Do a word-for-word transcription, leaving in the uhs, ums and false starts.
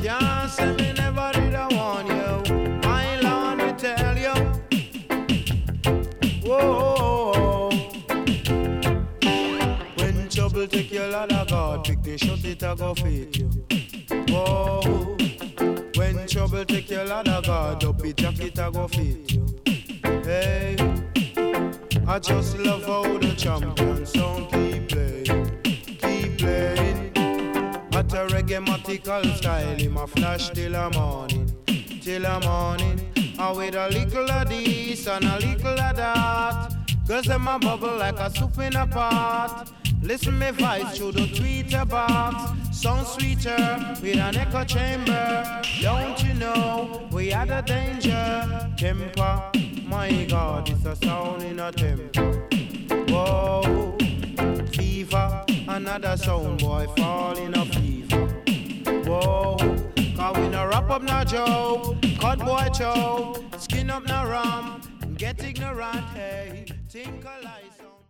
Can't say me never did I warn you. My Lord, me tell you. Whoa. When trouble take your Lord of God, pick the shut it a go fit you. Whoa. When trouble take your Lord of God, up it jacket a go fit you. Hey, I just love how the champion song keep playing, keep playing. At a reggae-matical style, him a flash till a morning, till a morning. And with a little of this and a little of that, cause them a bubble like a soup in a pot. Listen me voice through the tweeter box, sound sweeter with an echo chamber. Don't you know we had a danger? Temper, my God, it's a sound in a temper. Whoa, fever, another sound boy fall in a fever. Whoa, cause we no wrap up no joke, cut boy choke, skin up no rum, get ignorant, hey, think a lie sound.